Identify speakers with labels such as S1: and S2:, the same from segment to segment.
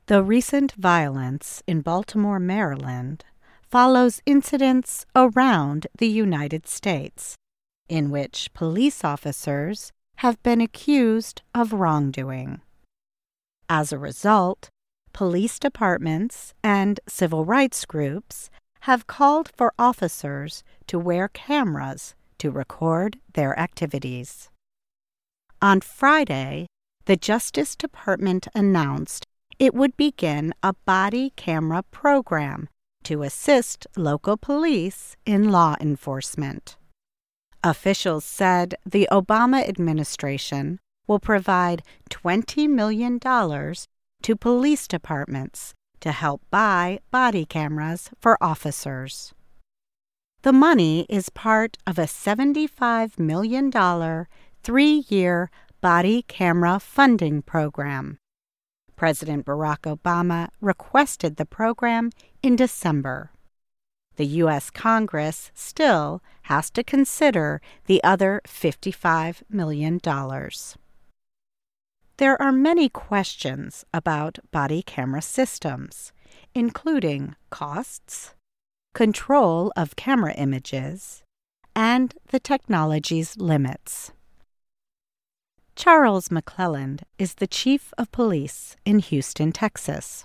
S1: The recent violence in Baltimore, Maryland, follows incidents around the United States in which police officers have been accused of wrongdoing. As a result, police departments and civil rights groups have called for officers to wear cameras to record their activities. On Friday, the Justice Department announced it would begin a body camera program to assist local police in law enforcement. Officials said the Obama administration will provide $20 million to police departments to help buy body cameras for officers. The money is part of a $75 million, 3-year body camera funding program. President Barack Obama requested the program in December. The U.S. Congress still has to consider the other $55 million. There are many questions about body camera systems, including costs, control of camera images, and the technology's limits. Charles McClelland is the chief of police in Houston, Texas.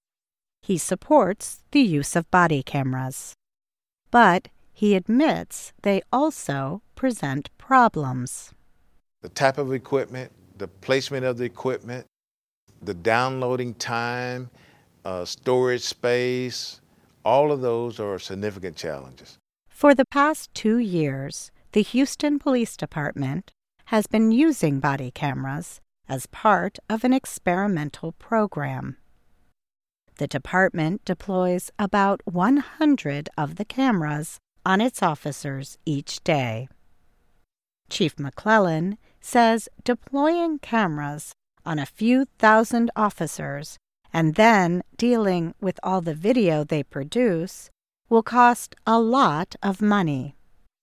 S1: He supports the use of body cameras, but he admits they also present problems.
S2: The type of equipment, the placement of the equipment, the downloading time, storage space, all of those are significant challenges.
S1: For the past 2 years, the Houston Police Department has been using body cameras as part of an experimental program. The department deploys about 100 of the cameras on its officers each day. Chief McClelland says deploying cameras on a few thousand officers and then dealing with all the video they produce will cost a lot of money.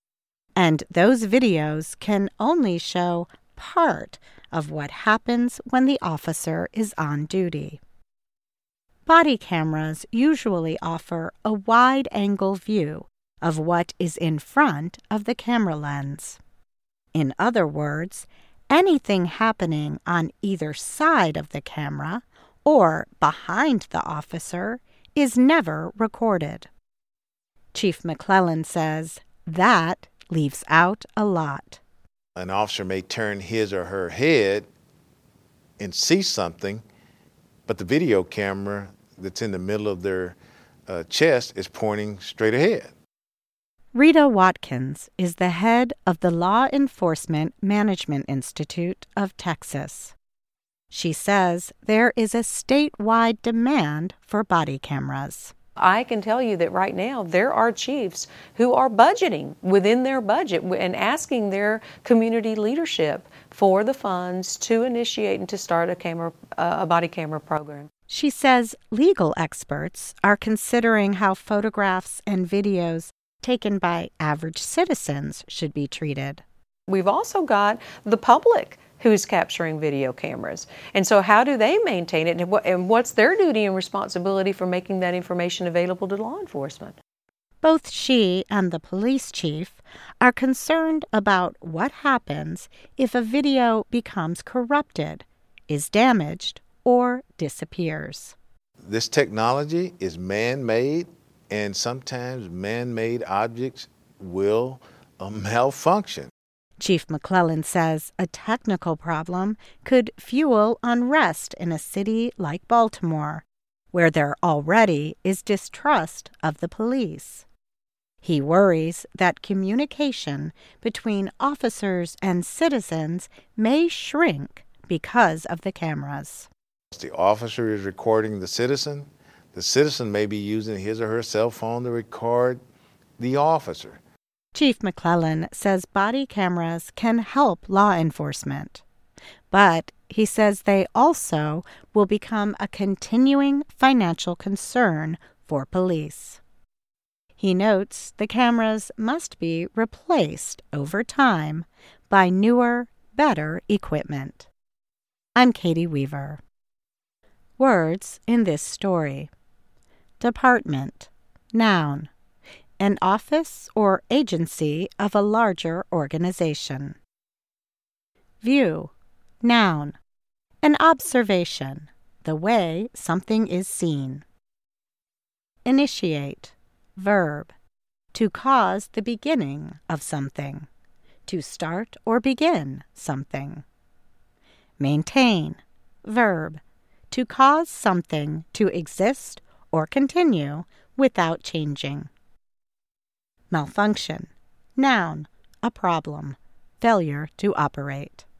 S1: And those videos can only show part of what happens when the officer is on duty. Body cameras usually offer a wide-angle view of what is in front of the camera lens. In other words, anything happening on either side of the camera or behind the officer is never recorded. Chief McClelland says that leaves out a lot.
S2: An officer may turn his or her head and see something, but the video camera that's in the middle of their chest is pointing straight ahead.
S1: Rita Watkins is the head of the Law Enforcement Management Institute of Texas. She says there is a statewide demand for body cameras.
S3: I can tell you that right now there are chiefs who are budgeting within their budget and asking their community leadership for the funds to initiate and to start a body camera program.
S1: She says legal experts are considering how photographs and videos taken by average citizens should be treated.
S3: We've also got the public who's capturing video cameras. And so how do they maintain it, and what's their duty and responsibility for making that information available to law enforcement?
S1: Both she and the police chief are concerned about what happens if a video becomes corrupted, is damaged, or disappears.
S2: This technology is man-made, and sometimes man-made objects will malfunction.
S1: Chief McClelland says a technical problem could fuel unrest in a city like Baltimore, where there already is distrust of the police. He worries that communication between officers and citizens may shrink because of the cameras.
S2: The officer is recording the citizen may be using his or her cell phone to record the officer.
S1: Chief McClelland says body cameras can help law enforcement, but he says they also will become a continuing financial concern for police. He notes the cameras must be replaced over time by newer, better equipment. I'm Katie Weaver. Words in this story. Department, noun, an office or agency of a larger organization. View, noun, an observation, the way something is seen. Initiate, verb, to cause the beginning of something, to start or begin something. Maintain, verb, to cause something to exist or continue without changing. Malfunction, noun, a problem, failure to operate.